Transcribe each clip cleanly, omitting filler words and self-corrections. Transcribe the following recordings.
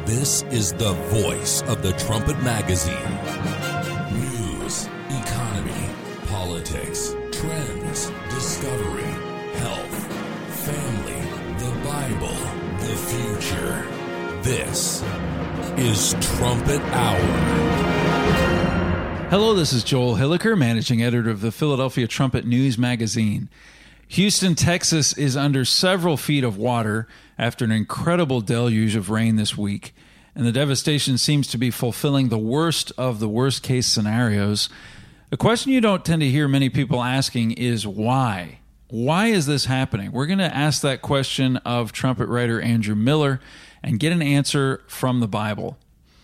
This is the voice of the Trumpet Magazine. News, economy, politics, trends, discovery, health, family, the Bible, the future. This is Trumpet Hour. Hello, this is Joel Hilliker, managing editor of the Philadelphia Trumpet News Magazine. Houston, Texas is under several feet of water after an incredible deluge of rain this week, and the devastation seems to be fulfilling the worst of the worst-case scenarios. A question you don't tend to hear many people asking is why? Why is this happening? We're going to ask that question of trumpet writer Andrew Miller and get an answer from the Bible.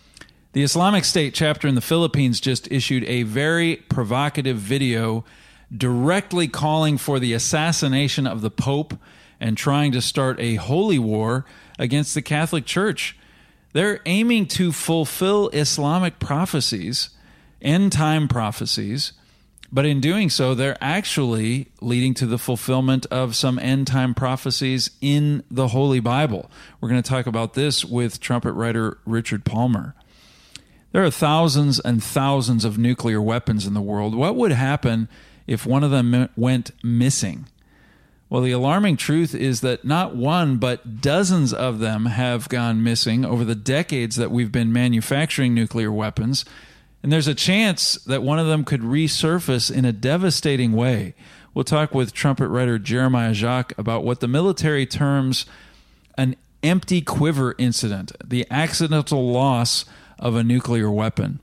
The Islamic State chapter in the Philippines just issued a very provocative video directly calling for the assassination of the Pope and trying to start a holy war against the Catholic Church. They're aiming to fulfill Islamic prophecies, end-time prophecies, but in doing so, they're actually leading to the fulfillment of some end-time prophecies in the Holy Bible. We're going to talk about this with trumpet writer Richard Palmer. There are thousands and thousands of nuclear weapons in the world. What would happen if one of them went missing? Well, the alarming truth is that not one, but dozens of them have gone missing over the decades that we've been manufacturing nuclear weapons, and there's a chance that one of them could resurface in a devastating way. We'll talk with trumpet writer Jeremiah Jacques about what the military terms an empty quiver incident, the accidental loss of a nuclear weapon.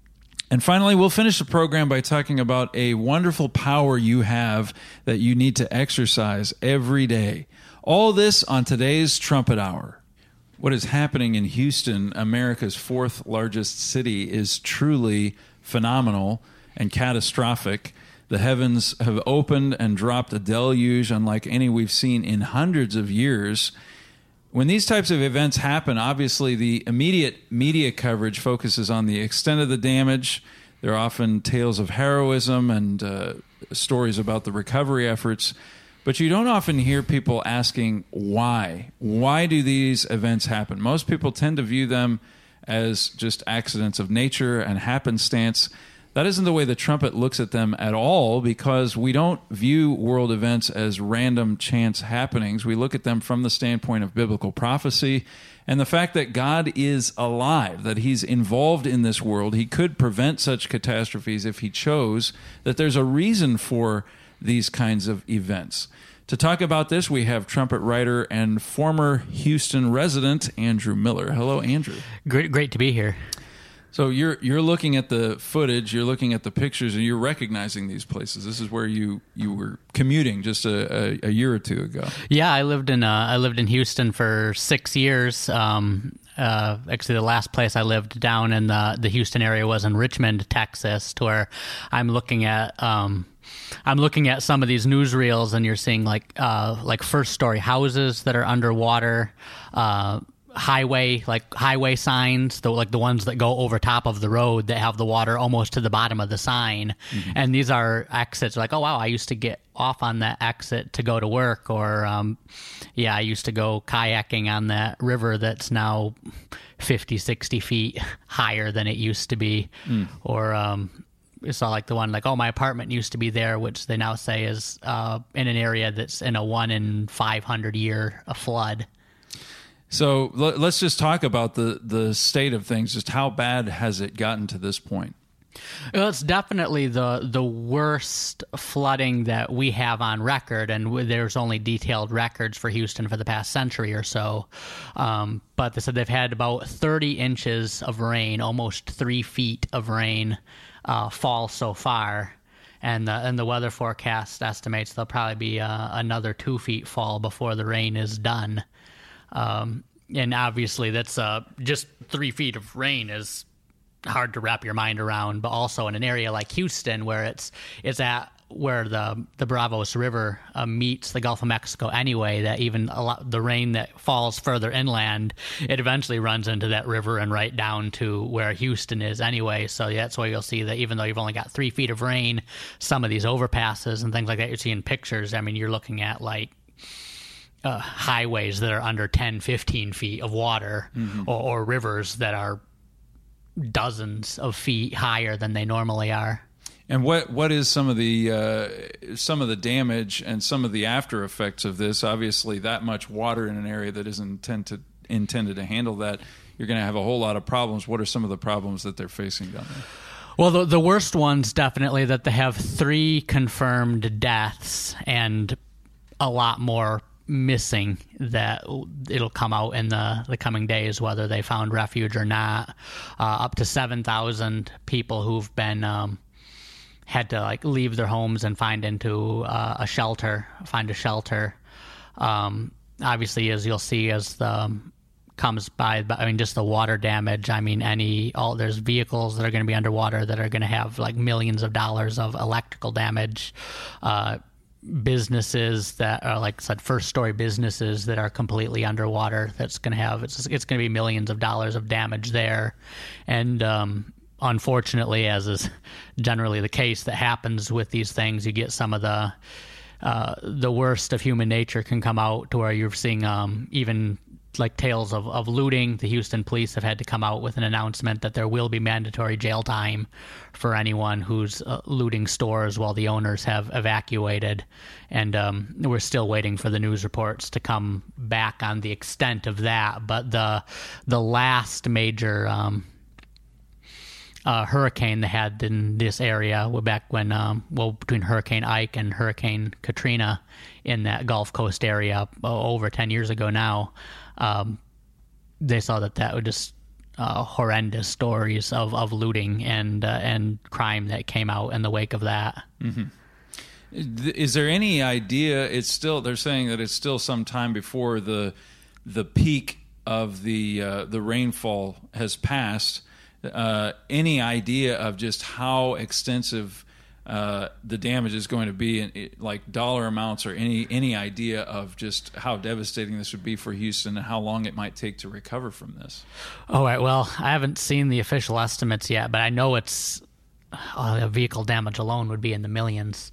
And finally, we'll finish the program by talking about a wonderful power you have that you need to exercise every day. All this on today's Trumpet Hour. What is happening in Houston, America's fourth largest city, is truly phenomenal and catastrophic. The heavens have opened and dropped a deluge unlike any we've seen in hundreds of years. When these types of events happen, obviously the immediate media coverage focuses on the extent of the damage. There are often tales of heroism and stories about the recovery efforts, but you don't often hear people asking why. Why do these events happen? Most people tend to view them as just accidents of nature and happenstance. That isn't the way the trumpet looks at them at all, because we don't view world events as random chance happenings. We look at them from the standpoint of biblical prophecy and the fact that God is alive, that he's involved in this world. He could prevent such catastrophes if he chose, that there's a reason for these kinds of events. To talk about this, we have trumpet writer and former Houston resident Andrew Miller. Hello, Andrew. Great to be here. So you're looking at the footage, you're looking at the pictures, and you're recognizing these places. This is where you were commuting just a year or two ago. Yeah, I lived in Houston for 6 years. Actually, the last place I lived down in the Houston area was in Richmond, Texas, to where I'm looking at some of these newsreels, and you're seeing like first story houses that are underwater. Highway signs, the ones that go over top of the road that have the water almost to the bottom of the sign. Mm-hmm. And these are exits. Like, oh wow, I used to get off on that exit to go to work, or I used to go kayaking on that river that's now 50, 60 feet higher than it used to be. Or we saw like the one like, oh, my apartment used to be there, which they now say is in an area that's in a 1 in 500 year flood. So let's just talk about the state of things. Just how bad has it gotten to this point? Well, it's definitely the worst flooding that we have on record, and there's only detailed records for Houston for the past century or so. But they said they've had about 30 inches of rain, almost 3 feet of rain fall so far. And the weather forecast estimates there'll probably be another 2 feet fall before the rain is done. And obviously that's just 3 feet of rain is hard to wrap your mind around, but also in an area like Houston where it's at where the Bravos River meets the Gulf of Mexico anyway, that even the rain that falls further inland, it eventually runs into that river and right down to where Houston is anyway. So that's why you'll see that even though you've only got 3 feet of rain, some of these overpasses and things like that you see in pictures, I mean, you're looking at like highways that are under 10, 15 feet of water, or rivers that are dozens of feet higher than they normally are. And what is some of the damage and some of the after effects of this? Obviously, that much water in an area that isn't intended to handle that, you're going to have a whole lot of problems. What are some of the problems that they're facing down there? Well, the worst ones definitely that they have 3 confirmed deaths and a lot more missing that it'll come out in the coming days, whether they found refuge or not. Up to 7,000 people who've been had to leave their homes and find a shelter. Obviously, as you'll see as the comes by, just the water damage. There's vehicles that are going to be underwater that are going to have millions of dollars of electrical damage. Businesses that are, like I said, first-story businesses that are completely underwater. That's going to have it's going to be millions of dollars of damage there, and unfortunately, as is generally the case that happens with these things, you get some of the worst of human nature can come out to where you're seeing even tales of looting. The Houston police have had to come out with an announcement that there will be mandatory jail time for anyone who's looting stores while the owners have evacuated. And we're still waiting for the news reports to come back on the extent of that. But the last major hurricane they had in this area back when, between Hurricane Ike and Hurricane Katrina in that Gulf Coast area over 10 years ago now, they saw that would just horrendous stories of looting and crime that came out in the wake of that. Mm-hmm. Is there any idea? They're saying that it's still some time before the peak of the rainfall has passed. Any idea of just how extensive the damage is going to be, like dollar amounts, or any idea of just how devastating this would be for Houston and how long it might take to recover from this? All right. Well, I haven't seen the official estimates yet, but I know it's vehicle damage alone would be in the millions.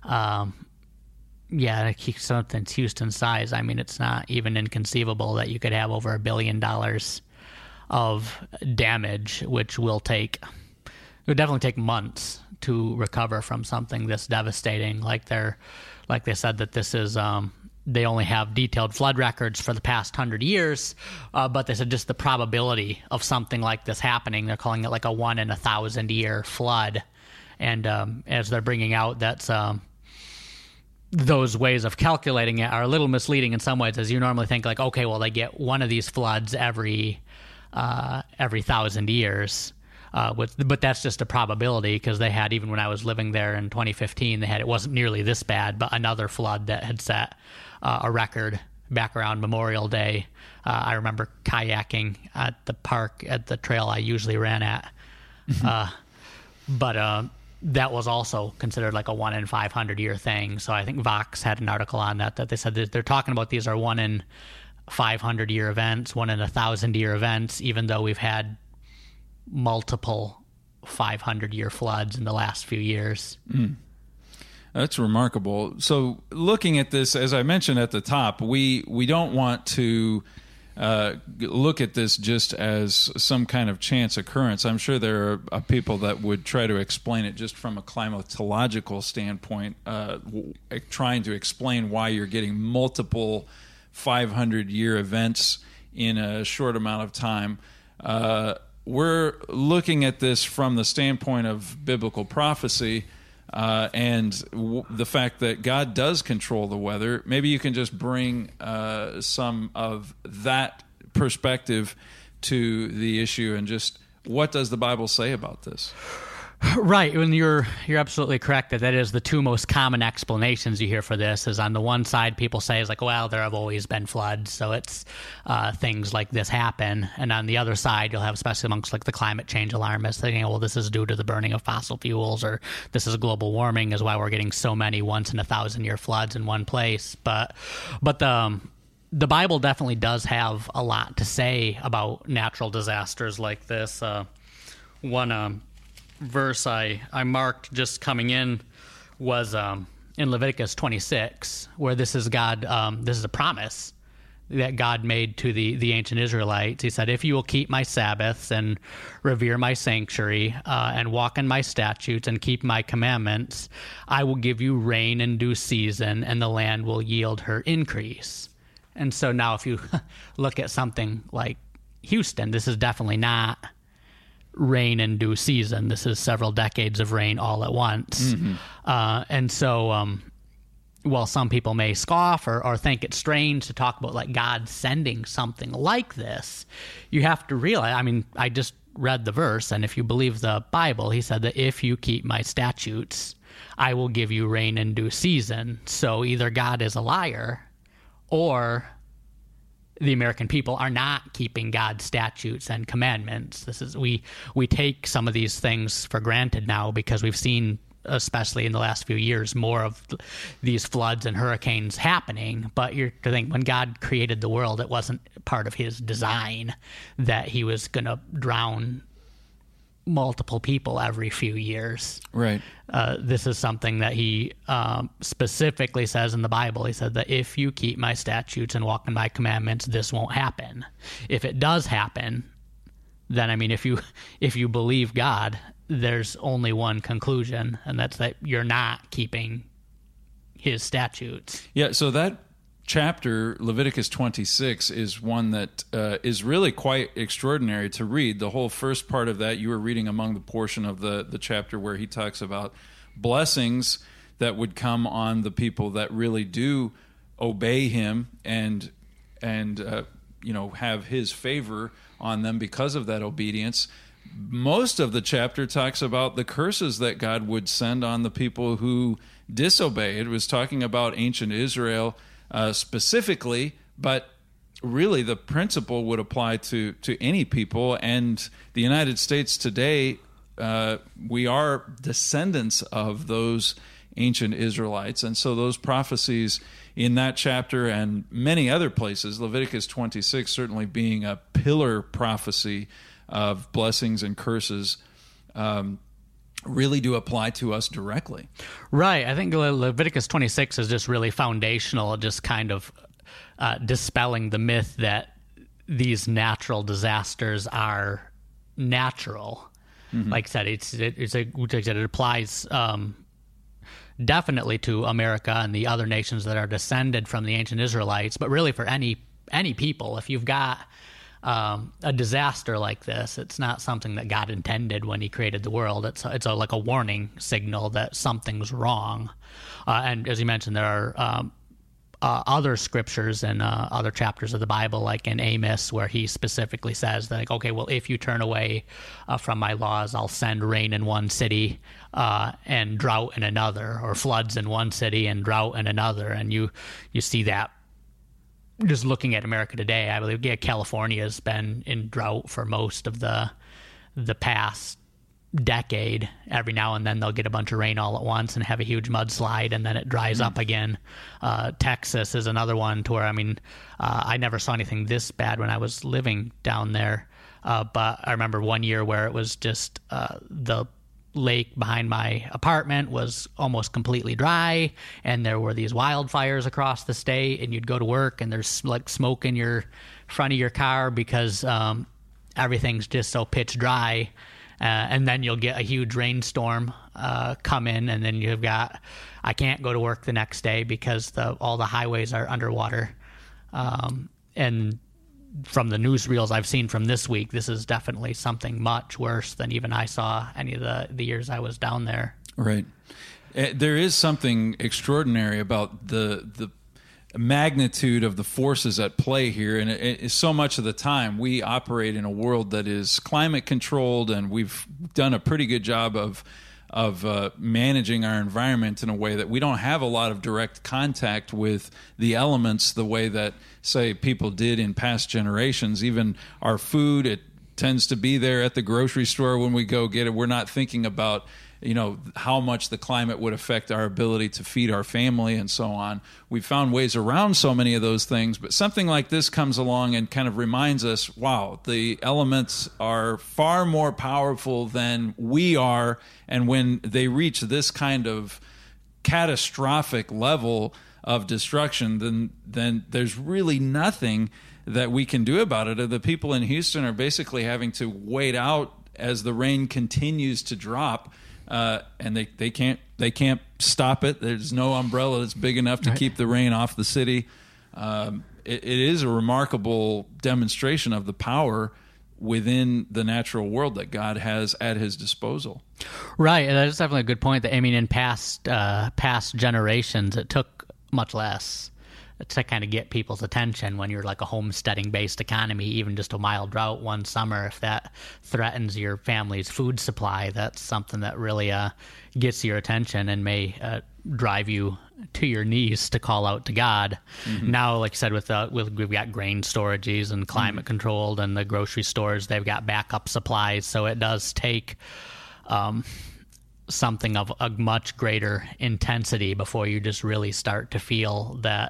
Something Houston's size. It's not even inconceivable that you could have over $1 billion of damage, which will definitely take months to recover from something this devastating. Like they said that this is they only have detailed flood records for the past 100 years, but they said just the probability of something like this happening, they're calling it like a 1 in 1,000 year flood. And as they're bringing out, that's those ways of calculating it are a little misleading in some ways, as you normally think okay, well, they get one of these floods every 1,000 years. But that's just a probability, because they had, even when I was living there in 2015, it wasn't nearly this bad, but another flood that had set a record back around Memorial Day. I remember kayaking at the park at the trail I usually ran at. But that was also considered like a 1 in 500 year thing. So I think Vox had an article on that they said that they're talking about these are 1 in 500 year events, 1 in 1,000 year events, even though we've had multiple 500-year floods in the last few years. That's remarkable. So looking at this, as I mentioned at the top, we don't want to look at this just as some kind of chance occurrence. I'm sure there are people that would try to explain it just from a climatological standpoint, trying to explain why you're getting multiple 500-year events in a short amount of time. We're looking at this from the standpoint of biblical prophecy and the fact that God does control the weather. Maybe you can just bring some of that perspective to the issue, and just what does the Bible say about this? Right, and you're absolutely correct that is the two most common explanations you hear for this. Is on the one side, people say is like, well, there have always been floods, so it's things like this happen. And on the other side, you'll have, especially amongst like the climate change alarmists, thinking, well, this is due to the burning of fossil fuels, or this is global warming, is why we're getting so many 1 in 1,000 year floods in one place. But the Bible definitely does have a lot to say about natural disasters like this. One verse I marked just coming in was in Leviticus 26, where this is God. This is a promise that God made to the ancient Israelites. He said, if you will keep my Sabbaths and revere my sanctuary and walk in my statutes and keep my commandments, I will give you rain in due season and the land will yield her increase. And so now if you look at something like Houston, this is definitely not rain in due season. This is several decades of rain all at once. And so while some people may scoff or think it's strange to talk about like God sending something like this, you have to realize, I mean, I just read the verse, and if you believe the Bible, he said that if you keep my statutes, I will give you rain in due season. So either God is a liar or the American people are not keeping God's statutes and commandments. This is we take some of these things for granted now because we've seen, especially in the last few years, more of these floods and hurricanes happening. But you're to think, when God created the world, it wasn't part of his design that he was going to drown multiple people every few years. Right. This is something that he specifically says in the Bible. He said that if you keep my statutes and walk in my commandments, this won't happen. If it does happen, then, I mean, if you believe God, there's only one conclusion, and that's that you're not keeping his statutes. Yeah, so that chapter, Leviticus 26, is one that is really quite extraordinary to read. The whole first part of that, you were reading among the portion of the chapter where he talks about blessings that would come on the people that really do obey him and have his favor on them because of that obedience. Most of the chapter talks about the curses that God would send on the people who disobey. It was talking about ancient Israel specifically, but really the principle would apply to any people. And the United States today, we are descendants of those ancient Israelites. And so those prophecies in that chapter and many other places, Leviticus 26 certainly being a pillar prophecy of blessings and curses, really do apply to us directly. Right. I think Leviticus 26 is just really foundational, just kind of dispelling the myth that these natural disasters are natural. Mm-hmm. Like I said, it applies definitely to America and the other nations that are descended from the ancient Israelites, but really for any people. If you've got a disaster like this, it's not something that God intended when he created the world. It's like a warning signal that something's wrong. And as you mentioned, there are other scriptures and other chapters of the Bible, like in Amos, where he specifically says that, like, okay, well, if you turn away from my laws, I'll send rain in one city and drought in another, or floods in one city and drought in another. And you see that just looking at America today. I believe California has been in drought for most of the past decade. Every now and then they'll get a bunch of rain all at once and have a huge mudslide, and then it dries up again. Texas is another one to where, I mean, I never saw anything this bad when I was living down there. But I remember one year where it was just the lake behind my apartment was almost completely dry, and there were these wildfires across the state, and you'd go to work and there's like smoke in your front of your car because everything's just so pitch dry. And then you'll get a huge rainstorm come in, and then you've got, I can't go to work the next day because all the highways are underwater. And from the newsreels I've seen from this week, this is definitely something much worse than even I saw any of the years I was down there. Right. There is something extraordinary about the magnitude of the forces at play here, and so much of the time we operate in a world that is climate controlled, and we've done a pretty good job of managing our environment in a way that we don't have a lot of direct contact with the elements the way that, say, people did in past generations. Even our food, it tends to be there at the grocery store when we go get it. We're not thinking about, how much the climate would affect our ability to feed our family and so on. We've found ways around so many of those things, but something like this comes along and kind of reminds us, wow, the elements are far more powerful than we are, and when they reach this kind of catastrophic level of destruction, then there's really nothing that we can do about it. The people in Houston are basically having to wait out as the rain continues to drop, and they can't stop it. There's no umbrella that's big enough to keep the rain off the city. It is a remarkable demonstration of the power within the natural world that God has at his disposal. Right, and that's definitely a good point. That, I mean, in past generations, it took much less to kind of get people's attention when you're like a homesteading-based economy. Even just a mild drought one summer, if that threatens your family's food supply, that's something that really gets your attention and may drive you to your knees to call out to God. Mm-hmm. Now, like you said, we've got grain storages and climate controlled, and the grocery stores, they've got backup supplies. So it does take something of a much greater intensity before you just really start to feel that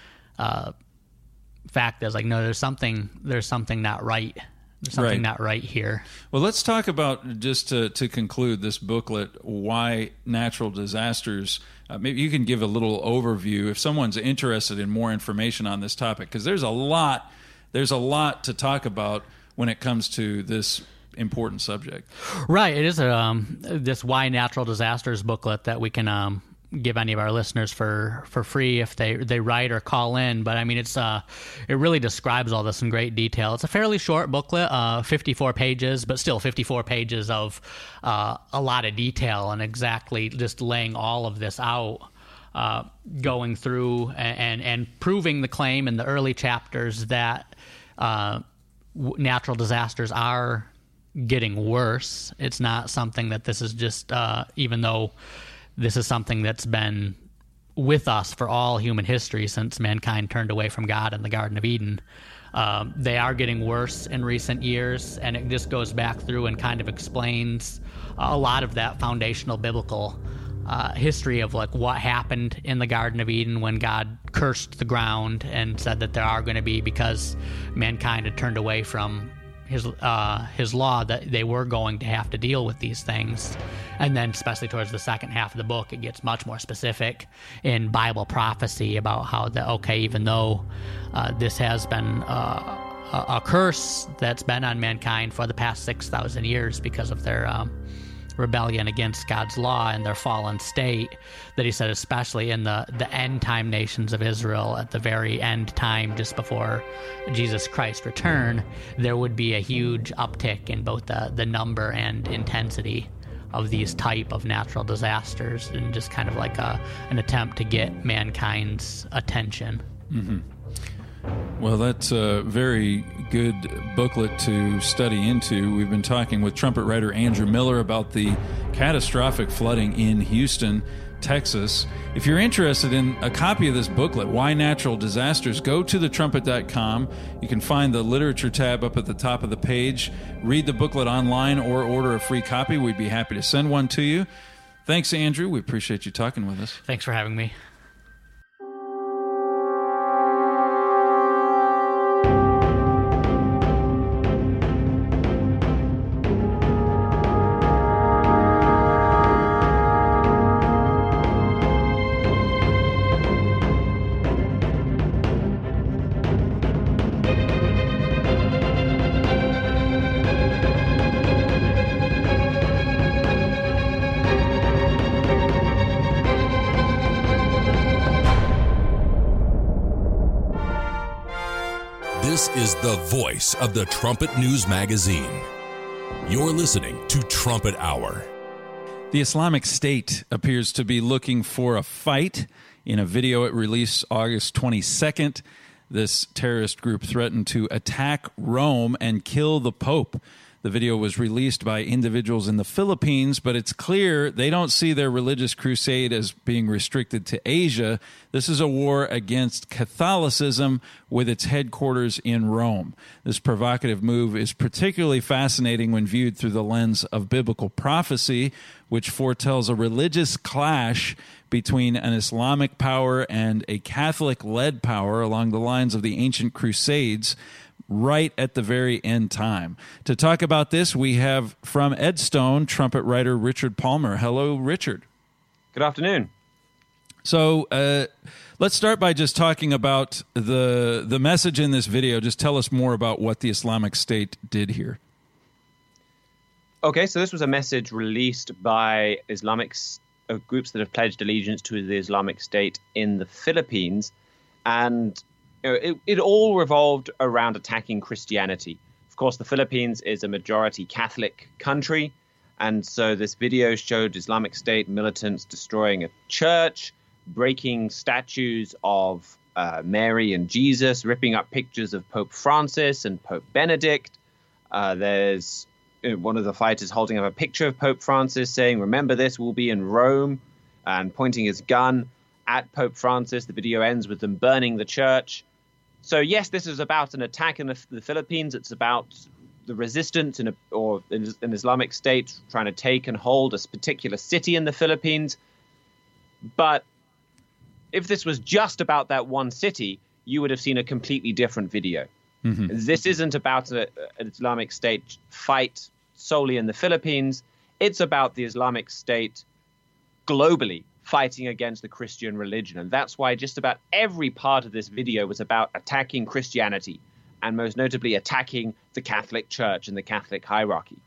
fact is like, no, there's something not right. There's something not right here. Well, let's talk about, just to conclude this booklet, why natural disasters. Maybe you can give a little overview if someone's interested in more information on this topic, because there's a lot to talk about when it comes to this important subject. Right. It is this Why Natural Disasters booklet that we can give any of our listeners for free if they write or call in. But I mean, it really describes all this in great detail. It's a fairly short booklet, 54 pages, but still 54 pages of a lot of detail and exactly just laying all of this out, going through and proving the claim in the early chapters that natural disasters are getting worse. It's not something that this is just, even though this is something that's been with us for all human history since mankind turned away from God in the Garden of Eden. They are getting worse in recent years, and it just goes back through and kind of explains a lot of that foundational biblical history of like what happened in the Garden of Eden when God cursed the ground and said that there are going to be, because mankind had turned away from his law, that they were going to have to deal with these things. And then especially towards the second half of the book, it gets much more specific in Bible prophecy about how even though this has been a curse that's been on mankind for the past 6,000 years because of their rebellion against God's law and their fallen state, that he said especially in the end time nations of Israel, at the very end time just before Jesus Christ's return, there would be a huge uptick in both the number and intensity of these type of natural disasters, and just kind of like an attempt to get mankind's attention. Mm-hmm. Well, that's a very good booklet to study into. We've been talking with trumpet writer Andrew Miller about the catastrophic flooding in Houston, Texas. If you're interested in a copy of this booklet, Why Natural Disasters, go to thetrumpet.com. You can find the literature tab up at the top of the page. Read the booklet online or order a free copy. We'd be happy to send one to you. Thanks, Andrew. We appreciate you talking with us. Thanks for having me. This is the voice of the Trumpet News Magazine. You're listening to Trumpet Hour. The Islamic State appears to be looking for a fight. In a video it released August 22nd, this terrorist group threatened to attack Rome and kill the Pope. The video was released by individuals in the Philippines, but it's clear they don't see their religious crusade as being restricted to Asia. This is a war against Catholicism with its headquarters in Rome. This provocative move is particularly fascinating when viewed through the lens of biblical prophecy, which foretells a religious clash between an Islamic power and a Catholic-led power along the lines of the ancient Crusades, right at the very end time. To talk about this, we have from Edstone trumpet writer Richard Palmer. Hello, Richard. Good afternoon. So let's start by just talking about the message in this video. Just tell us more about what the Islamic State did here. Okay, so this was a message released by Islamic groups that have pledged allegiance to the Islamic State in the Philippines. And it all revolved around attacking Christianity. Of course, the Philippines is a majority Catholic country. And so this video showed Islamic State militants destroying a church, breaking statues of Mary and Jesus, ripping up pictures of Pope Francis and Pope Benedict. There's one of the fighters holding up a picture of Pope Francis saying, "Remember this, we'll be in Rome," and pointing his gun at Pope Francis. The video ends with them burning the church. So yes, this is about an attack in the Philippines. It's about the resistance or an Islamic State trying to take and hold a particular city in the Philippines. But if this was just about that one city, you would have seen a completely different video. Mm-hmm. This isn't about an Islamic State fight solely in the Philippines. It's about the Islamic State globally fighting against the Christian religion. And that's why just about every part of this video was about attacking Christianity, and most notably attacking the Catholic Church and the Catholic hierarchy.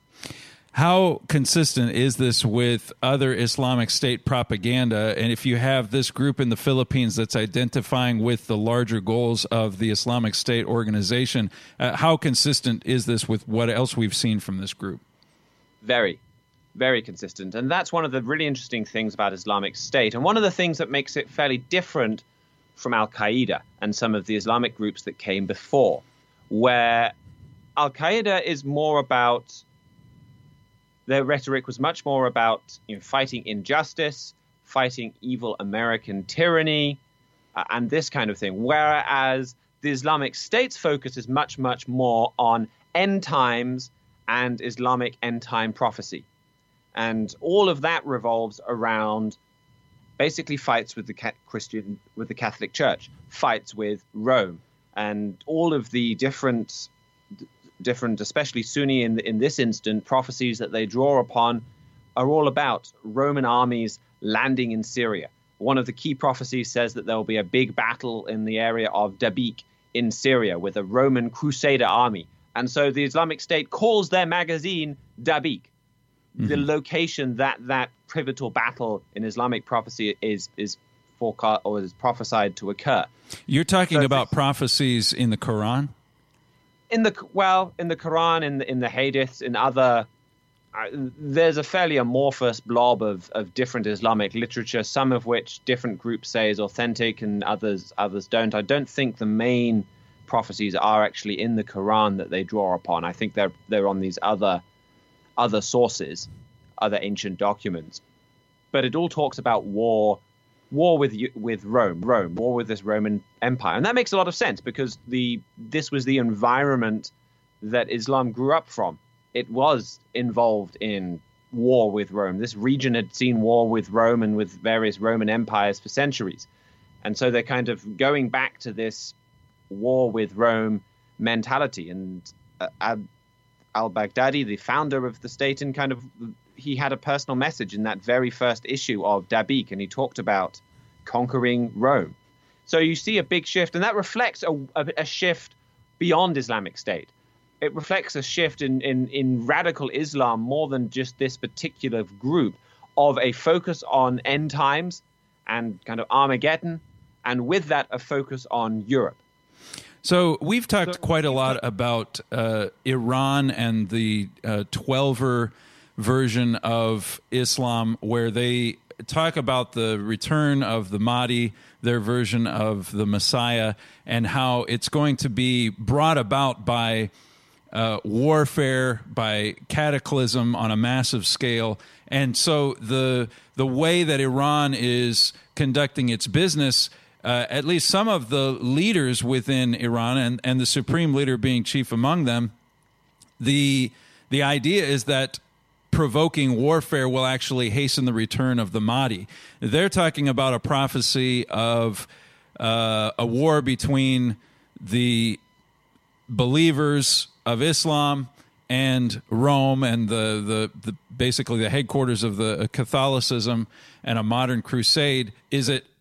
How consistent is this with other Islamic State propaganda? And if you have this group in the Philippines that's identifying with the larger goals of the Islamic State organization, how consistent is this with what else we've seen from this group? Very, very consistent. And that's one of the really interesting things about Islamic State. And one of the things that makes it fairly different from Al-Qaeda and some of the Islamic groups that came before, where Al-Qaeda is more about, their rhetoric was much more about fighting injustice, fighting evil American tyranny, and this kind of thing. Whereas the Islamic State's focus is much, much more on end times and Islamic end time prophecy. And all of that revolves around basically fights with the Catholic Church, fights with Rome, and all of the different, especially Sunni in this instant, prophecies that they draw upon are all about Roman armies landing in Syria. One of the key prophecies says that there will be a big battle in the area of Dabiq in Syria with a Roman crusader army. And so the Islamic State calls their magazine Dabiq, the location that pivotal battle in Islamic prophecy is forecast or is prophesied to occur. You're talking about prophecies in the Quran? In the Quran, in the Hadiths, in other, there's a fairly amorphous blob of different Islamic literature, some of which different groups say is authentic and others don't. I don't think the main prophecies are actually in the Quran that they draw upon. I think they're on these other sources, other ancient documents. But it all talks about war with Rome, war with this Roman Empire. And that makes a lot of sense because this was the environment that Islam grew up from. It was involved in war with Rome. This region had seen war with Rome and with various Roman empires for centuries. And so they're kind of going back to this war with Rome mentality. And al-Baghdadi, the founder of the state, and he had a personal message in that very first issue of Dabiq, and he talked about conquering Rome. So you see a big shift, and that reflects a shift beyond Islamic State. It reflects a shift in radical Islam more than just this particular group, of a focus on end times and kind of Armageddon, and with that, a focus on Europe. So we've talked quite a lot about Iran and the 12er version of Islam, where they talk about the return of the Mahdi, their version of the Messiah, and how it's going to be brought about by warfare, by cataclysm on a massive scale. And so the way that Iran is conducting its business, at least some of the leaders within Iran, and the supreme leader being chief among them, the idea is that provoking warfare will actually hasten the return of the Mahdi. They're talking about a prophecy of a war between the believers of Islam and Rome and the basically the headquarters of the Catholicism and a modern crusade. Is it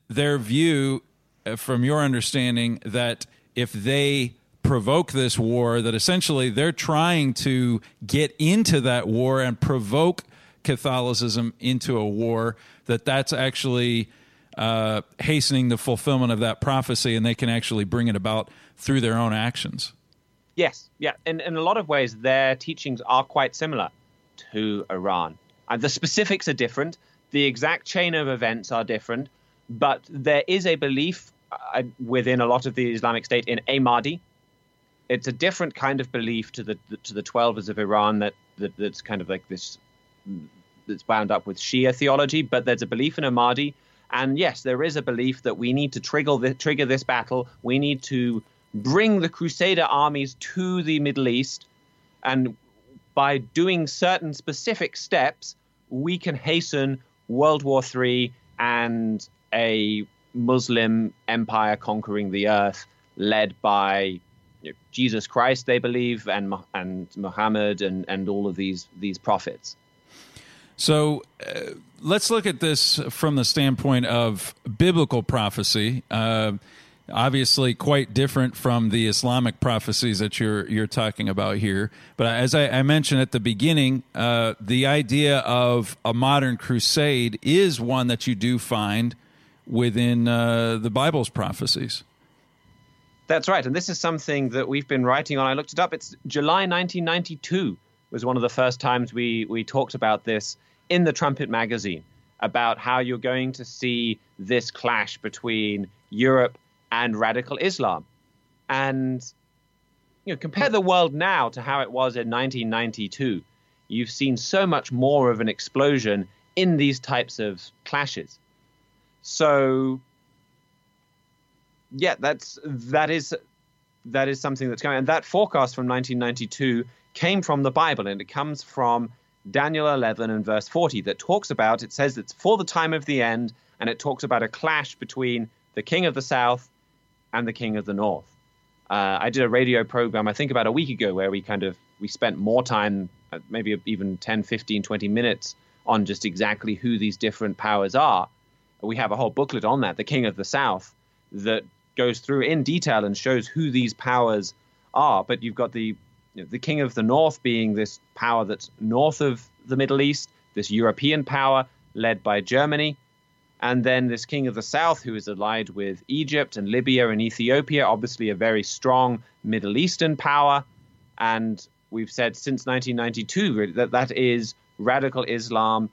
their view, from your understanding, that if they provoke this war, that essentially they're trying to get into that war and provoke Catholicism into a war, that's actually hastening the fulfillment of that prophecy, and they can actually bring it about through their own actions. Yes, yeah. In a lot of ways, their teachings are quite similar to Iran. And the specifics are different. The exact chain of events are different. But there is a belief within a lot of the Islamic State in a Mahdi. It's a different kind of belief to the Twelvers of Iran that's kind of like this, that's bound up with Shia theology. But there's a belief in a Mahdi. And yes, there is a belief that we need to trigger this battle. We need to bring the Crusader armies to the Middle East. And by doing certain specific steps, we can hasten World War III and a Muslim empire conquering the earth, led by Jesus Christ, they believe, and Muhammad and all of these prophets. So let's look at this from the standpoint of biblical prophecy. Obviously, quite different from the Islamic prophecies that you're talking about here. But as I mentioned at the beginning, the idea of a modern crusade is one that you do find within the Bible's prophecies. That's right, and this is something that we've been writing on. I looked it up. It's July 1992 was one of the first times we talked about this in the Trumpet magazine, about how you're going to see this clash between Europe and radical Islam. And compare the world now to how it was in 1992. You've seen so much more of an explosion in these types of clashes. So yeah, that is something that's going. And that forecast from 1992 came from the Bible, and it comes from Daniel 11 and verse 40 that talks about, it says it's for the time of the end, and it talks about a clash between the king of the south and the king of the north. I did a radio program, I think about a week ago, where we spent more time, maybe even 10, 15, 20 minutes on just exactly who these different powers are. We have a whole booklet on that, the king of the south, that goes through in detail and shows who these powers are. But you've got the king of the north being this power that's north of the Middle East, this European power led by Germany. And then this king of the south, who is allied with Egypt and Libya and Ethiopia, obviously a very strong Middle Eastern power. And we've said since 1992 that is radical Islam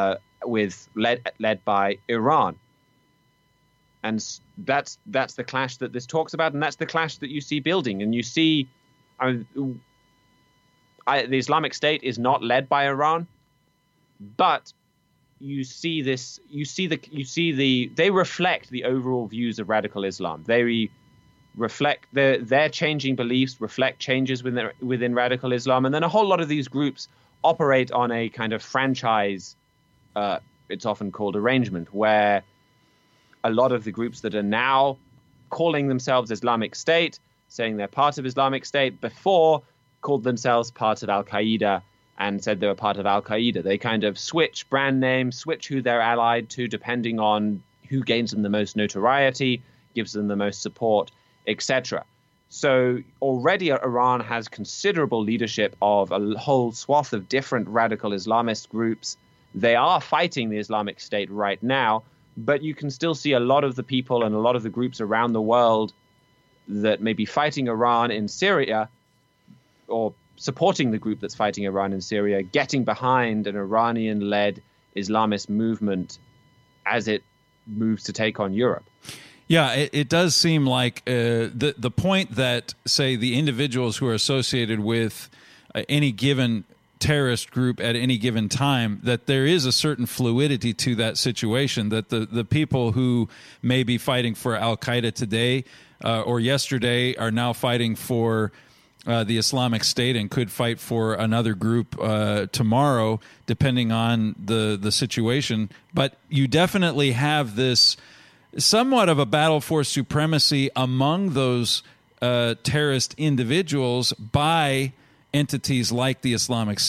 led by Iran. And that's the clash that this talks about, and that's the clash that you see building. And you see, the Islamic State is not led by Iran, but you see this. They reflect the overall views of radical Islam. They reflect their changing beliefs, reflect changes within radical Islam, and then a whole lot of these groups operate on a kind of franchise. It's often called arrangement, where a lot of the groups that are now calling themselves Islamic State, saying they're part of Islamic State, before called themselves part of Al-Qaeda and said they were part of Al-Qaeda. They kind of switch brand names, switch who they're allied to, depending on who gains them the most notoriety, gives them the most support, etc. So already Iran has considerable leadership of a whole swath of different radical Islamist groups. They are fighting the Islamic State right now, but you can still see a lot of the people and a lot of the groups around the world that may be fighting Iran in Syria, or supporting the group that's fighting Iran in Syria, getting behind an Iranian-led Islamist movement as it moves to take on Europe. Yeah, it does seem like the point that, say, the individuals who are associated with any given terrorist group at any given time, that there is a certain fluidity to that situation, that the people who may be fighting for Al-Qaeda today or yesterday are now fighting for the Islamic State and could fight for another group tomorrow, depending on the situation. But you definitely have this somewhat of a battle for supremacy among those terrorist individuals by entities like the Islamic State.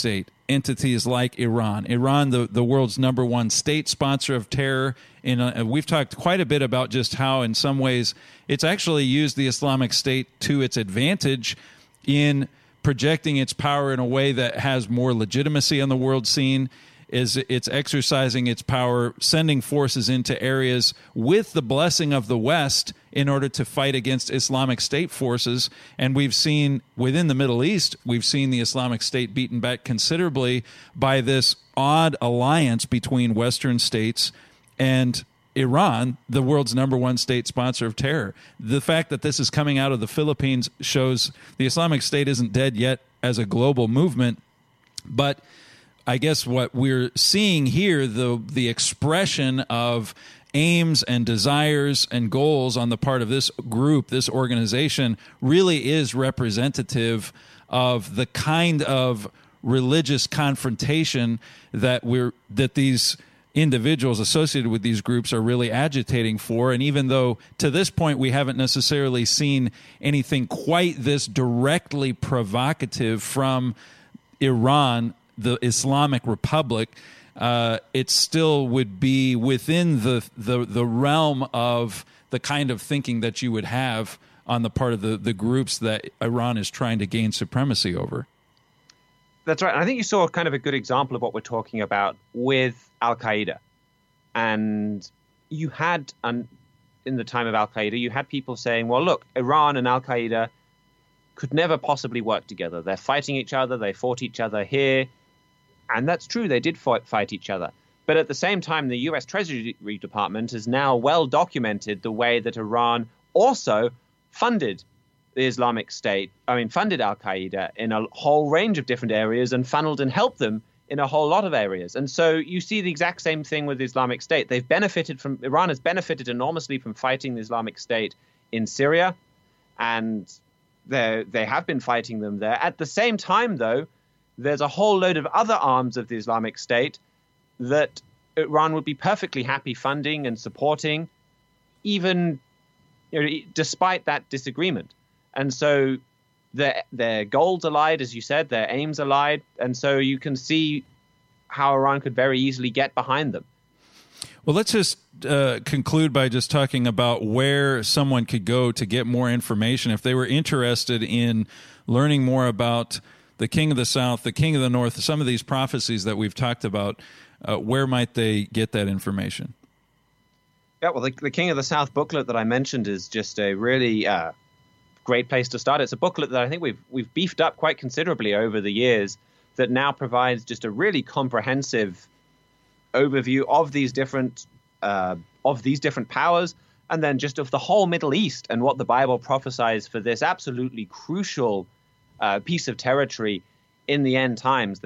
entities like Iran. Iran, the world's number one state sponsor of terror. We've talked quite a bit about just how, in some ways, it's actually used the Islamic State to its advantage in projecting its power in a way that has more legitimacy on the world scene. Is it's exercising its power, sending forces into areas with the blessing of the West in order to fight against Islamic State forces. And we've seen within the Middle East, we've seen the Islamic State beaten back considerably by this odd alliance between Western states and Iran, the world's number one state sponsor of terror. The fact that this is coming out of the Philippines shows the Islamic State isn't dead yet as a global movement, but I guess what we're seeing here, the expression of aims and desires and goals on the part of this group, this organization, really is representative of the kind of religious confrontation that these individuals associated with these groups are really agitating for. And even though to this point we haven't necessarily seen anything quite this directly provocative from Iran, the Islamic Republic, it still would be within the realm of the kind of thinking that you would have on the part of the groups that Iran is trying to gain supremacy over. That's right. And I think you saw kind of a good example of what we're talking about with Al-Qaeda. And you had, in the time of Al-Qaeda, you had people saying, well, look, Iran and Al-Qaeda could never possibly work together. They're fighting each other. They fought each other here. And that's true, they did fight each other. But at the same time, the U.S. Treasury Department has now well documented the way that Iran also funded the Islamic State, funded Al-Qaeda in a whole range of different areas and funneled and helped them in a whole lot of areas. And so you see the exact same thing with the Islamic State. Iran has benefited enormously from fighting the Islamic State in Syria, and they have been fighting them there. At the same time, though, there's a whole load of other arms of the Islamic State that Iran would be perfectly happy funding and supporting, even despite that disagreement. And so their goals allied, as you said, their aims allied, and so you can see how Iran could very easily get behind them. Well, let's just conclude by just talking about where someone could go to get more information if they were interested in learning more about the King of the South, the King of the North, some of these prophecies that we've talked about. Where might they get that information? Yeah, well, the King of the South booklet that I mentioned is just a really great place to start. It's a booklet that I think we've beefed up quite considerably over the years that now provides just a really comprehensive overview of these different powers, and then just of the whole Middle East and what the Bible prophesies for this absolutely crucial piece of territory in the end times.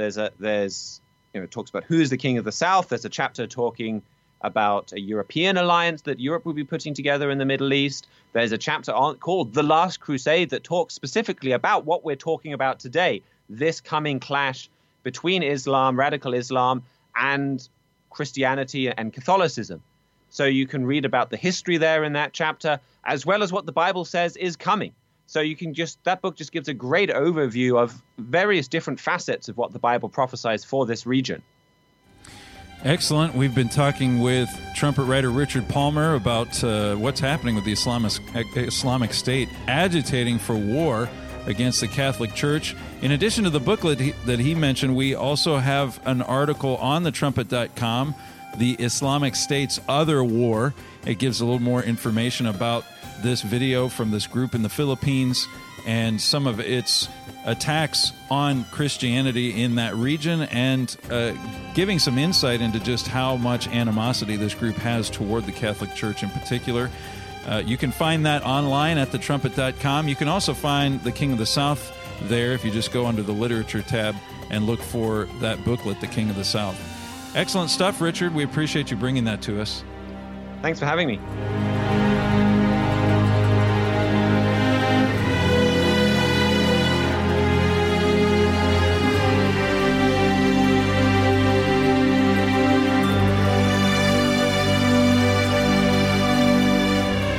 It talks about who is the King of the South. There's a chapter talking about a European alliance that Europe will be putting together in the Middle East. There's a chapter called The Last Crusade that talks specifically about what we're talking about today, this coming clash between Islam, radical Islam, and Christianity and Catholicism. So you can read about the history there in that chapter, as well as what the Bible says is coming. So that book just gives a great overview of various different facets of what the Bible prophesies for this region. Excellent. We've been talking with trumpet writer Richard Palmer about what's happening with the Islamic State agitating for war against the Catholic Church. In addition to the booklet that he mentioned, we also have an article on thetrumpet.com, The Islamic State's Other War. It gives a little more information about this video from this group in the Philippines and some of its attacks on Christianity in that region, and giving some insight into just how much animosity this group has toward the Catholic Church in particular. You can find that online at thetrumpet.com. You can also find The King of the South there if you just go under the literature tab and look for that booklet, The King of the South. Excellent stuff, Richard. We appreciate you bringing that to us. Thanks for having me.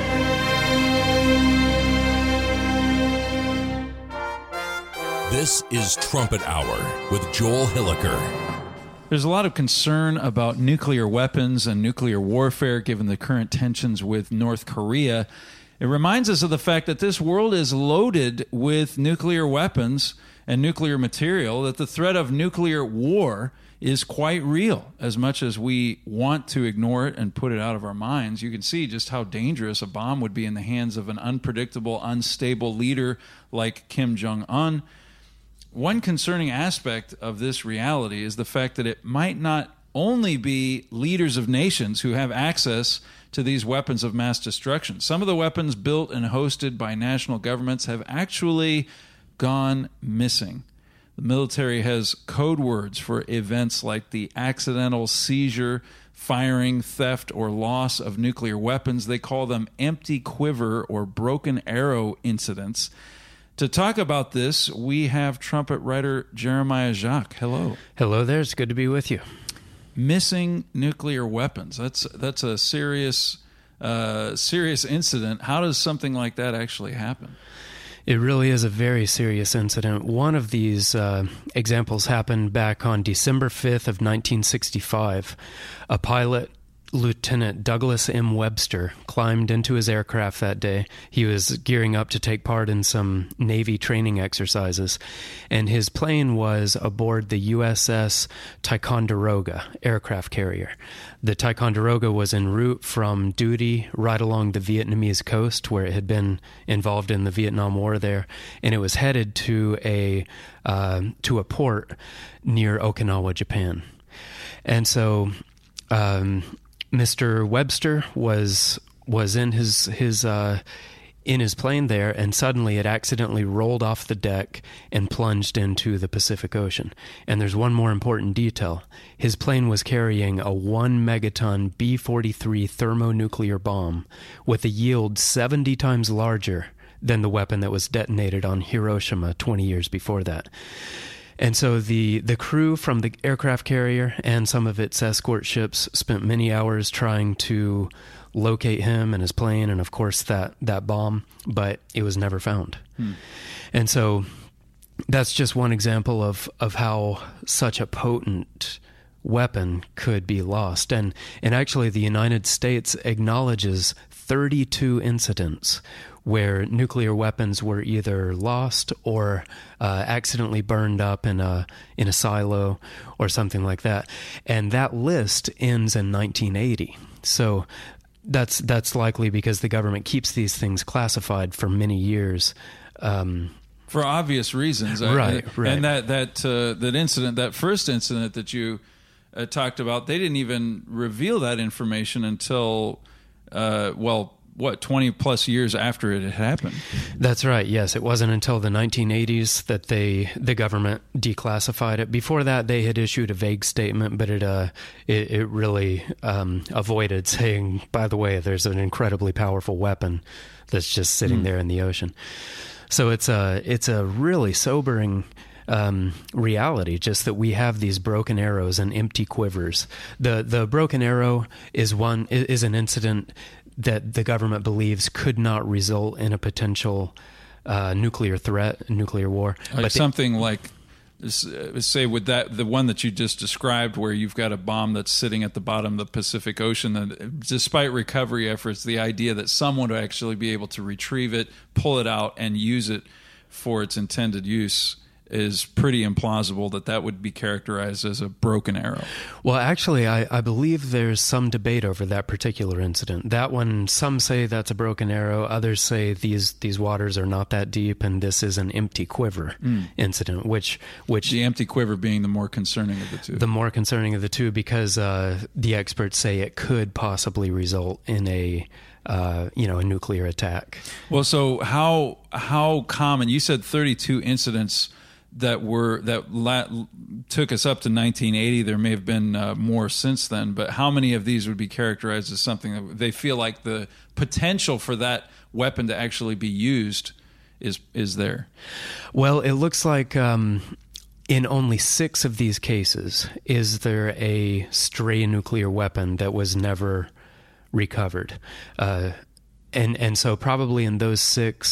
This is Trumpet Hour with Joel Hilliker. There's a lot of concern about nuclear weapons and nuclear warfare given the current tensions with North Korea. It reminds us of the fact that this world is loaded with nuclear weapons and nuclear material, that the threat of nuclear war is quite real. As much as we want to ignore it and put it out of our minds, you can see just how dangerous a bomb would be in the hands of an unpredictable, unstable leader like Kim Jong-un. One concerning aspect of this reality is the fact that it might not only be leaders of nations who have access to these weapons of mass destruction. Some of the weapons built and hosted by national governments have actually gone missing. The military has code words for events like the accidental seizure, firing, theft, or loss of nuclear weapons. They call them empty quiver or broken arrow incidents. To talk about this, we have trumpet writer Jeremiah Jacques. Hello. Hello there. It's good to be with you. Missing nuclear weapons. That's a serious incident. How does something like that actually happen? It really is a very serious incident. One of these examples happened back on December 5th of 1965. A pilot, Lieutenant Douglas M. Webster, climbed into his aircraft that day. He was gearing up to take part in some Navy training exercises, and his plane was aboard the USS Ticonderoga aircraft carrier. The Ticonderoga was en route from duty right along the Vietnamese coast, where it had been involved in the Vietnam War there, and it was headed to a port near Okinawa, Japan. And so Mr. Webster was in his plane there, and suddenly it accidentally rolled off the deck and plunged into the Pacific Ocean. And there's one more important detail. His plane was carrying a 1 megaton B-43 thermonuclear bomb with a yield 70 times larger than the weapon that was detonated on Hiroshima 20 years before that. And so the crew from the aircraft carrier and some of its escort ships spent many hours trying to locate him and his plane and, of course, that bomb, but it was never found. And so that's just one example of how such a potent weapon could be lost. And actually, the United States acknowledges 32 incidents where nuclear weapons were either lost or accidentally burned up in a silo or something like that. And that list ends in 1980. So that's likely because the government keeps these things classified for many years. For obvious reasons. Right. And that incident, that first incident that you talked about, they didn't even reveal that information until, 20 plus years after it had happened. That's right. Yes, it wasn't until the 1980s that the government declassified it. Before that, they had issued a vague statement, but it really avoided saying, by the way, there's an incredibly powerful weapon that's just sitting there in the ocean. So it's a really sobering reality, just that we have these broken arrows and empty quivers. The broken arrow is an incident that the government believes could not result in a potential nuclear threat, nuclear war. Like something like, say, with the one that you just described, where you've got a bomb that's sitting at the bottom of the Pacific Ocean, and despite recovery efforts, the idea that someone would actually be able to retrieve it, pull it out, and use it for its intended use is pretty implausible that would be characterized as a broken arrow. Well, actually, I believe there's some debate over that particular incident. That one, some say that's a broken arrow. Others say these waters are not that deep, and this is an empty quiver incident, which the empty quiver being the more concerning of the two. The more concerning of the two, because the experts say it could possibly result in a nuclear attack. Well, so how common? You said 32 incidents that took us up to 1980. There may have been more since then, but how many of these would be characterized as something that they feel like the potential for that weapon to actually be used is there? Well, it looks like in only 6 of these cases is there a stray nuclear weapon that was never recovered. And so probably in those 6,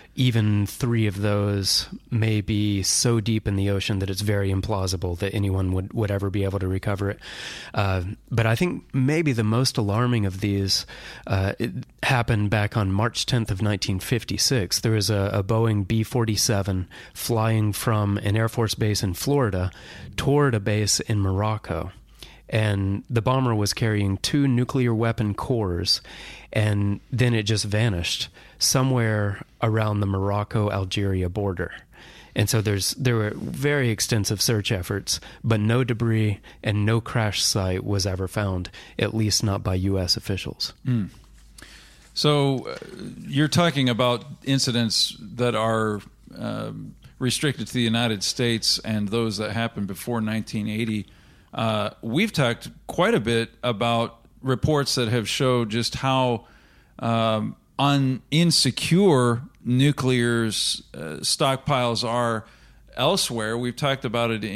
even 3 of those may be so deep in the ocean that it's very implausible that anyone would ever be able to recover it. But I think maybe the most alarming of these it happened back on March 10th of 1956. There was a Boeing B-47 flying from an Air Force base in Florida toward a base in Morocco. And the bomber was carrying 2 nuclear weapon cores, and then it just vanished somewhere around the Morocco-Algeria border. And so there were very extensive search efforts, but no debris and no crash site was ever found, at least not by U.S. officials. Mm. So you're talking about incidents that are restricted to the United States and those that happened before 1980. We've talked quite a bit about reports that have showed just how insecure nuclear stockpiles are elsewhere. We've talked about it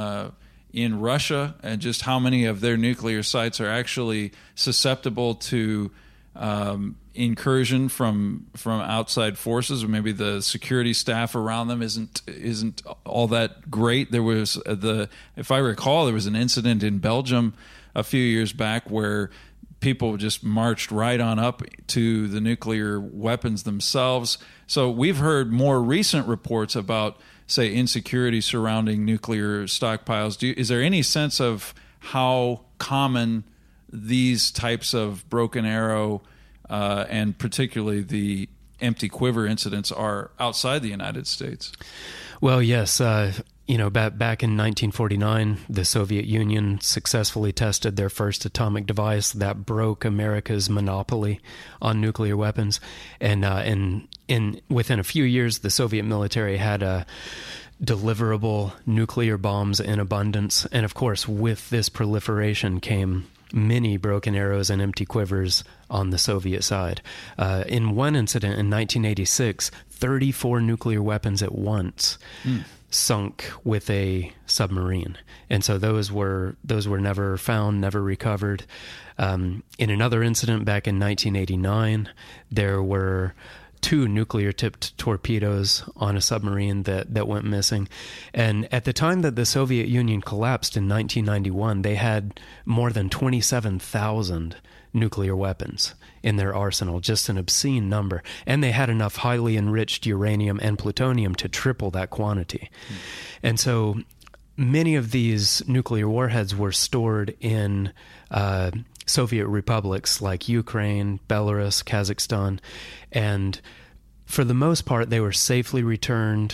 in Russia and just how many of their nuclear sites are actually susceptible to incursion from outside forces, or maybe the security staff around them isn't all that great. There was if I recall, there was an incident in Belgium a few years back where people just marched right on up to the nuclear weapons themselves. So we've heard more recent reports about, say, insecurity surrounding nuclear stockpiles. Is there any sense of how common these types of broken arrow and particularly the empty quiver incidents are outside the United States? Well, yes. Back in 1949, the Soviet Union successfully tested their first atomic device that broke America's monopoly on nuclear weapons. And within a few years, the Soviet military had deliverable nuclear bombs in abundance. And of course, with this proliferation came many broken arrows and empty quivers on the Soviet side. In one incident in 1986, 34 nuclear weapons at once sunk with a submarine. And so those were never found, never recovered. In another incident back in 1989, there were 2 nuclear-tipped torpedoes on a submarine that went missing. And at the time that the Soviet Union collapsed in 1991, they had more than 27,000 nuclear weapons in their arsenal, just an obscene number. And they had enough highly enriched uranium and plutonium to triple that quantity. And so many of these nuclear warheads were stored in Soviet republics like Ukraine, Belarus, Kazakhstan, and for the most part, they were safely returned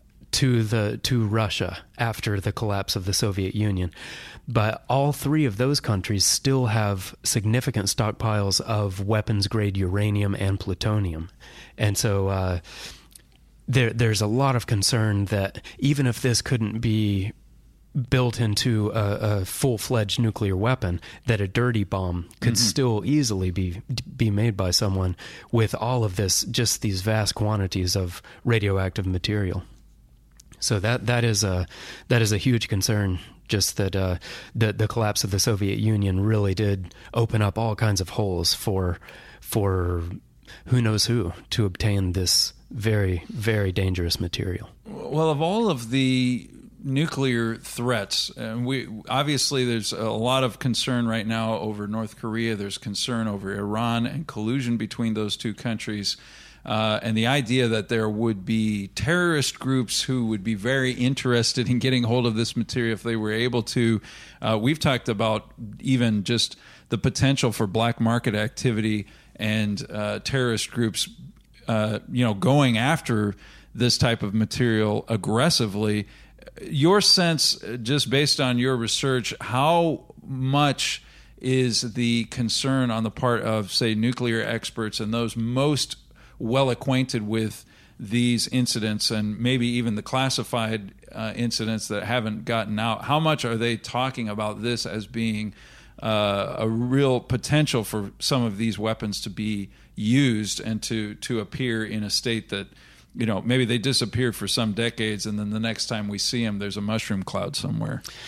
to Russia after the collapse of the Soviet Union. But all 3 of those countries still have significant stockpiles of weapons-grade uranium and plutonium. And so there's a lot of concern that even if this couldn't be built into a full-fledged nuclear weapon, that a dirty bomb could still easily be made by someone with all of this, just these vast quantities of radioactive material. So that is a huge concern. Just that the collapse of the Soviet Union really did open up all kinds of holes for who knows who to obtain this very, very dangerous material. Well, of all of the nuclear threats, and obviously there's a lot of concern right now over North Korea. There's concern over Iran and collusion between those 2 countries. And the idea that there would be terrorist groups who would be very interested in getting hold of this material if they were able to. We've talked about even just the potential for black market activity and terrorist groups, going after this type of material aggressively. Your sense, just based on your research, how much is the concern on the part of, say, nuclear experts and those most well acquainted with these incidents and maybe even the classified incidents that haven't gotten out? How much are they talking about this as being a real potential for some of these weapons to be used and to appear in a state that, maybe they disappeared for some decades and then the next time we see them, there's a mushroom cloud somewhere?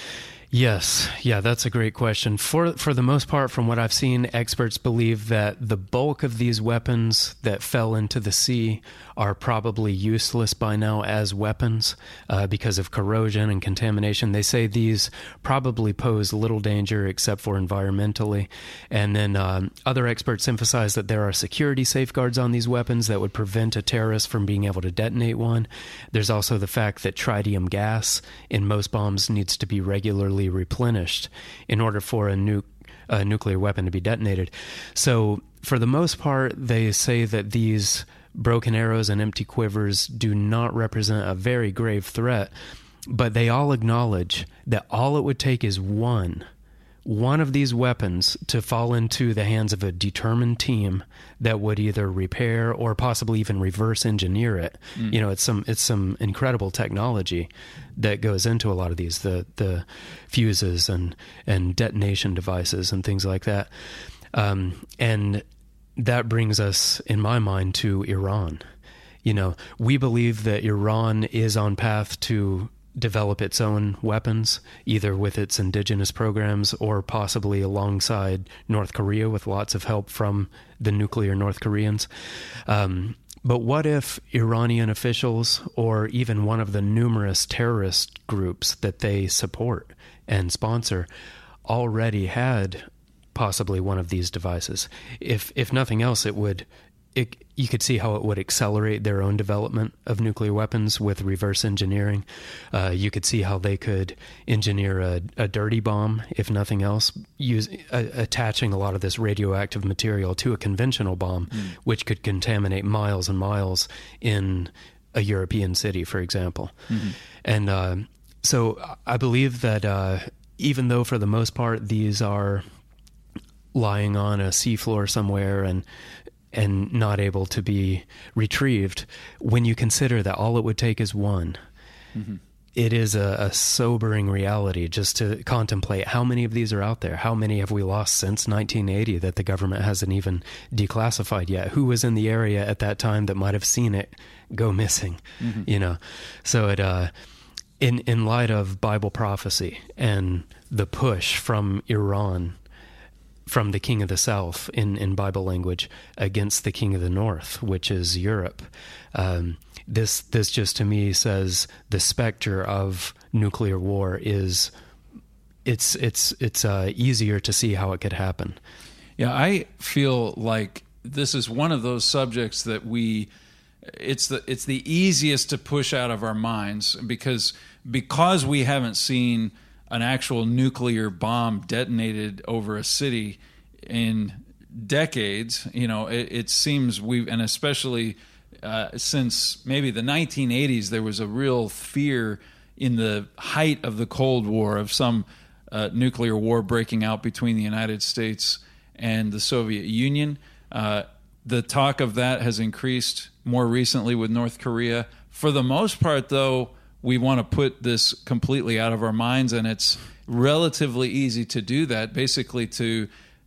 Yes. Yeah, that's a great question. For the most part, from what I've seen, experts believe that the bulk of these weapons that fell into the sea are probably useless by now as weapons because of corrosion and contamination. They say these probably pose little danger except for environmentally. And then other experts emphasize that there are security safeguards on these weapons that would prevent a terrorist from being able to detonate one. There's also the fact that tritium gas in most bombs needs to be regularly replenished in order for a nuclear weapon to be detonated. So for the most part, they say that these broken arrows and empty quivers do not represent a very grave threat, but they all acknowledge that all it would take is one of these weapons to fall into the hands of a determined team that would either repair or possibly even reverse engineer it. You know, it's some incredible technology that goes into a lot of these, the fuses and detonation devices and things like that. And that brings us, in my mind, to Iran. You know, we believe that Iran is on path to develop its own weapons, either with its indigenous programs or possibly alongside North Korea with lots of help from the nuclear North Koreans. But what if Iranian officials or even one of the numerous terrorist groups that they support and sponsor already had possibly one of these devices? If nothing else, you could see how it would accelerate their own development of nuclear weapons with reverse engineering. You could see how they could engineer a dirty bomb, if nothing else, attaching a lot of this radioactive material to a conventional bomb, which could contaminate miles and miles in a European city, for example. And so I believe that even though for the most part these are lying on a seafloor somewhere and not able to be retrieved, when you consider that all it would take is one, it is a sobering reality just to contemplate how many of these are out there. How many have we lost since 1980 that the government hasn't even declassified yet? Who was in the area at that time that might have seen it go missing? You know, so it in light of Bible prophecy and the push from Iran, from the king of the south in Bible language against the king of the north, which is Europe. This just to me says the specter of nuclear war is it's easier to see how it could happen. Yeah, I feel like this is one of those subjects that it's the easiest to push out of our minds because we haven't seen an actual nuclear bomb detonated over a city in decades. You know, it seems and especially since maybe the 1980s, there was a real fear in the height of the Cold War of some nuclear war breaking out between the United States and the Soviet Union. The talk of that has increased more recently with North Korea. For the most part, though, we want to put this completely out of our minds, and it's relatively easy to do that, basically to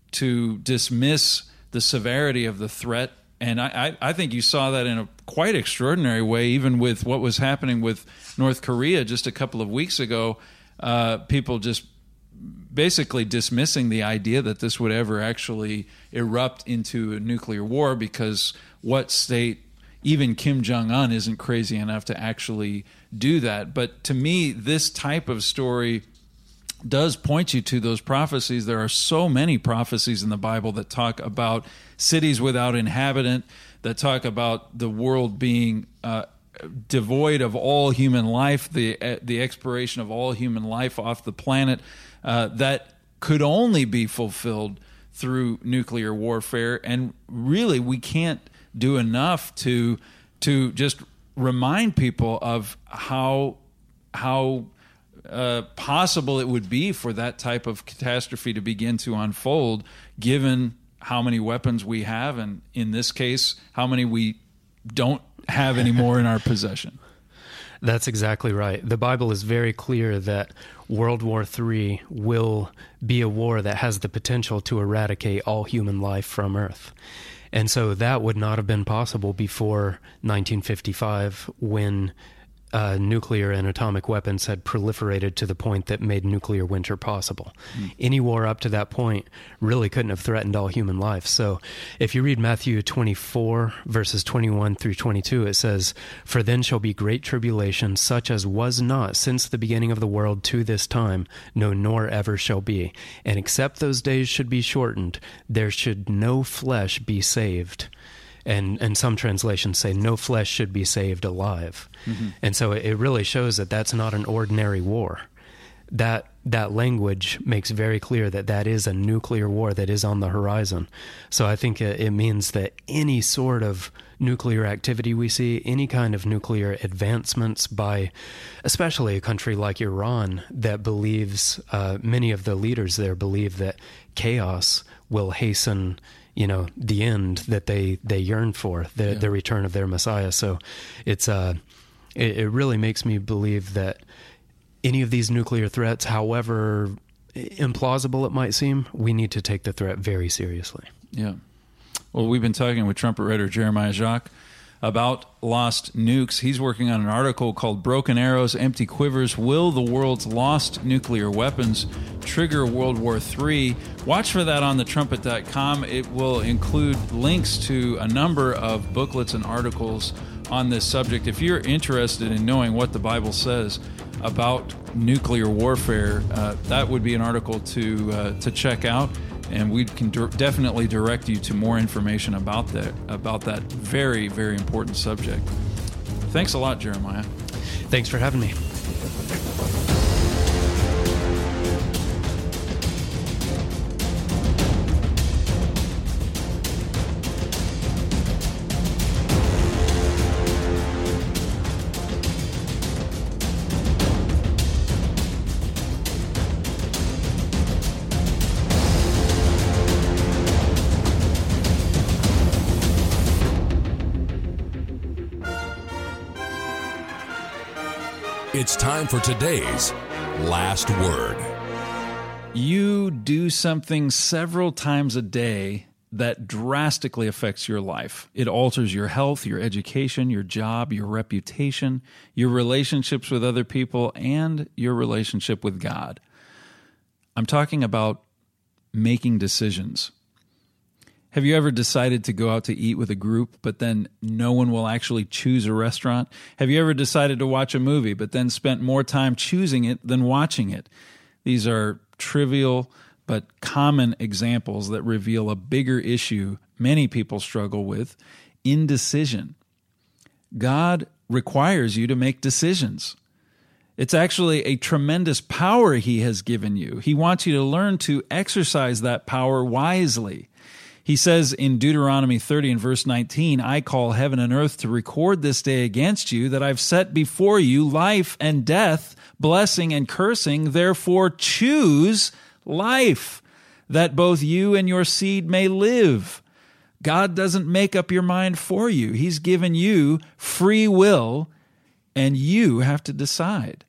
dismiss the severity of the threat. And I think you saw that in a quite extraordinary way, even with what was happening with North Korea just a couple of weeks ago. People just basically dismissing the idea that this would ever actually erupt into a nuclear war because what state, even Kim Jong-un, isn't crazy enough to actually do that. But to me, this type of story does point you to those prophecies. There are so many prophecies in the Bible that talk about cities without inhabitant, that talk about the world being devoid of all human life, the expiration of all human life off the planet, that could only be fulfilled through nuclear warfare. And really, we can't do enough to just remind people of how possible it would be for that type of catastrophe to begin to unfold, given how many weapons we have, and in this case, how many we don't have anymore in our possession. That's exactly right. The Bible is very clear that World War III will be a war that has the potential to eradicate all human life from Earth. And so that would not have been possible before 1955 when nuclear and atomic weapons had proliferated to the point that made nuclear winter possible. Any war up to that point really couldn't have threatened all human life. So if you read Matthew 24, verses 21 through 22, it says, "For then shall be great tribulation, such as was not since the beginning of the world to this time, no, nor ever shall be. And except those days should be shortened, there should no flesh be saved." And some translations say no flesh should be saved alive. And so it really shows that that's not an ordinary war. That language makes very clear that that is a nuclear war that is on the horizon. So I think it means that any sort of nuclear activity we see, any kind of nuclear advancements by especially a country like Iran that believes, many of the leaders there believe that chaos will hasten the end that they yearn for, the return of their Messiah. So it really makes me believe that any of these nuclear threats, however implausible it might seem, we need to take the threat very seriously. Yeah. Well, we've been talking with trumpet writer Jeremiah Jacques about lost nukes. He's working on an article called "Broken Arrows, Empty Quivers. Will the World's Lost Nuclear Weapons Trigger World War III?" Watch for that on thetrumpet.com. It will include links to a number of booklets and articles on this subject. If you're interested in knowing what the Bible says about nuclear warfare, that would be an article to check out. And we can definitely direct you to more information about that very, very important subject. Thanks a lot, Jeremiah. Thanks for having me. It's time for today's Last Word. You do something several times a day that drastically affects your life. It alters your health, your education, your job, your reputation, your relationships with other people, and your relationship with God. I'm talking about making decisions. Have you ever decided to go out to eat with a group, but then no one will actually choose a restaurant? Have you ever decided to watch a movie, but then spent more time choosing it than watching it? These are trivial but common examples that reveal a bigger issue many people struggle with: indecision. God requires you to make decisions. It's actually a tremendous power He has given you. He wants you to learn to exercise that power wisely. He says in Deuteronomy 30 and verse 19, "I call heaven and earth to record this day against you, that I've set before you life and death, blessing and cursing. Therefore choose life, that both you and your seed may live." God doesn't make up your mind for you. He's given you free will, and you have to decide.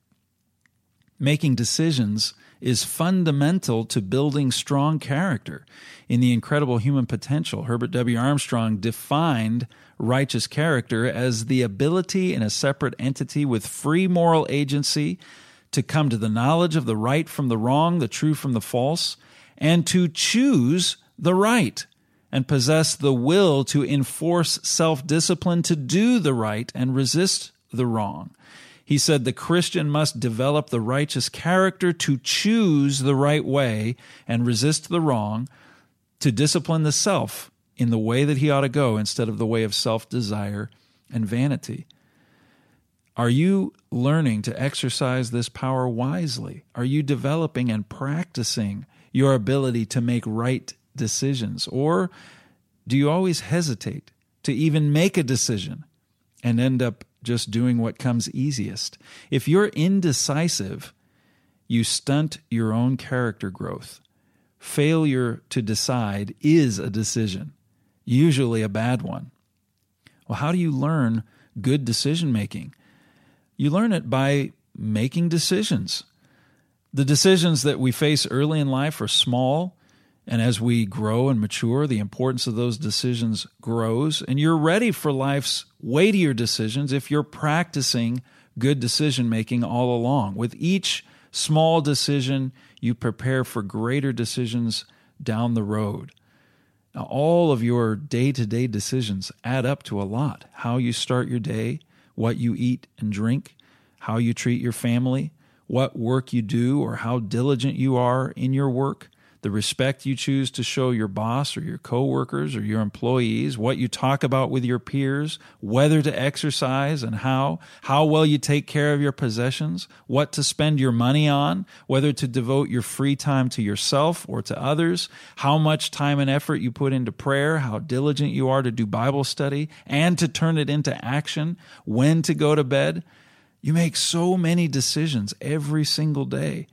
Making decisions is fundamental to building strong character. In The Incredible Human Potential, Herbert W. Armstrong defined righteous character as the ability in a separate entity with free moral agency to come to the knowledge of the right from the wrong, the true from the false, and to choose the right, and possess the will to enforce self-discipline to do the right and resist the wrong. He said the Christian must develop the righteous character to choose the right way and resist the wrong, to discipline the self in the way that he ought to go instead of the way of self-desire and vanity. Are you learning to exercise this power wisely? Are you developing and practicing your ability to make right decisions? Or do you always hesitate to even make a decision and end up just doing what comes easiest? If you're indecisive, you stunt your own character growth. Failure to decide is a decision, usually a bad one. Well, how do you learn good decision-making? You learn it by making decisions. The decisions that we face early in life are small, and as we grow and mature, the importance of those decisions grows, and you're ready for life's weightier decisions if you're practicing good decision-making all along. With each small decision, you prepare for greater decisions down the road. Now, all of your day-to-day decisions add up to a lot. How you start your day, what you eat and drink, how you treat your family, what work you do or how diligent you are in your work, the respect you choose to show your boss or your coworkers or your employees, what you talk about with your peers, whether to exercise and how well you take care of your possessions, what to spend your money on, whether to devote your free time to yourself or to others, how much time and effort you put into prayer, how diligent you are to do Bible study and to turn it into action, when to go to bed. You make so many decisions every single day.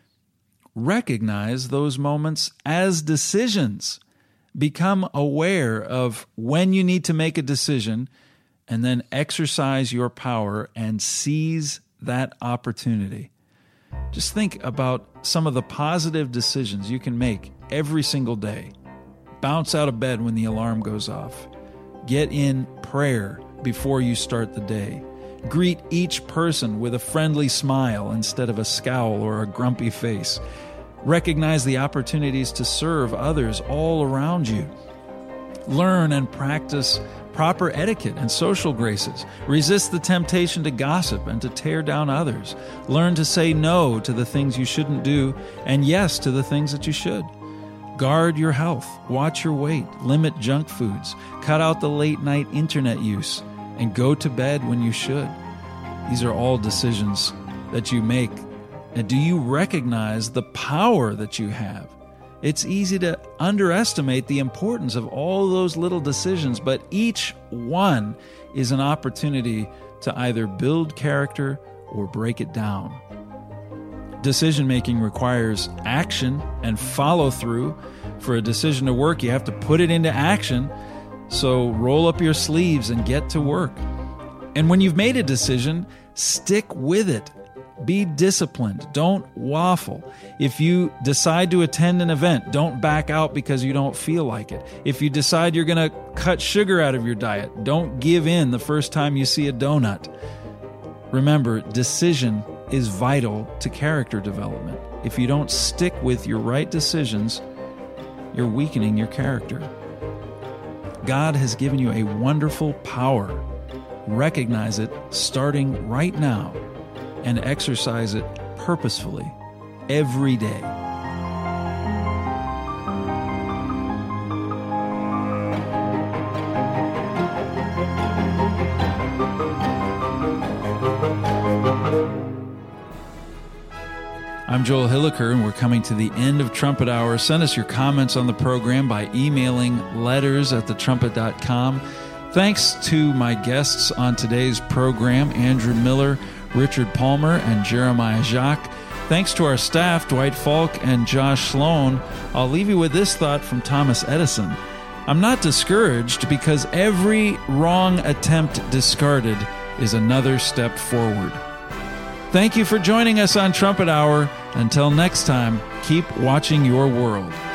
Recognize those moments as decisions. Become aware of when you need to make a decision and then exercise your power and seize that opportunity. Just think about some of the positive decisions you can make every single day. Bounce out of bed when the alarm goes off. Get in prayer before you start the day. Greet each person with a friendly smile instead of a scowl or a grumpy face. Recognize the opportunities to serve others all around you. Learn and practice proper etiquette and social graces. Resist the temptation to gossip and to tear down others. Learn to say no to the things you shouldn't do and yes to the things that you should. Guard your health. Watch your weight. Limit junk foods. Cut out the late-night internet use. And go to bed when you should. These are all decisions that you make. And do you recognize the power that you have? It's easy to underestimate the importance of all those little decisions, but each one is an opportunity to either build character or break it down. Decision-making requires action and follow-through. For a decision to work, you have to put it into action. So roll up your sleeves and get to work. And when you've made a decision, stick with it. Be disciplined. Don't waffle. If you decide to attend an event, don't back out because you don't feel like it. If you decide you're going to cut sugar out of your diet, don't give in the first time you see a donut. Remember, decision is vital to character development. If you don't stick with your right decisions, you're weakening your character. God has given you a wonderful power. Recognize it starting right now and exercise it purposefully every day. I'm Joel Hilliker, and we're coming to the end of Trumpet Hour. Send us your comments on the program by emailing letters@thetrumpet.com. Thanks to my guests on today's program, Andrew Miller, Richard Palmer, and Jeremiah Jacques. Thanks to our staff, Dwight Falk and Josh Sloan. I'll leave you with this thought from Thomas Edison. I'm not discouraged because every wrong attempt discarded is another step forward. Thank you for joining us on Trumpet Hour. Until next time, keep watching your world.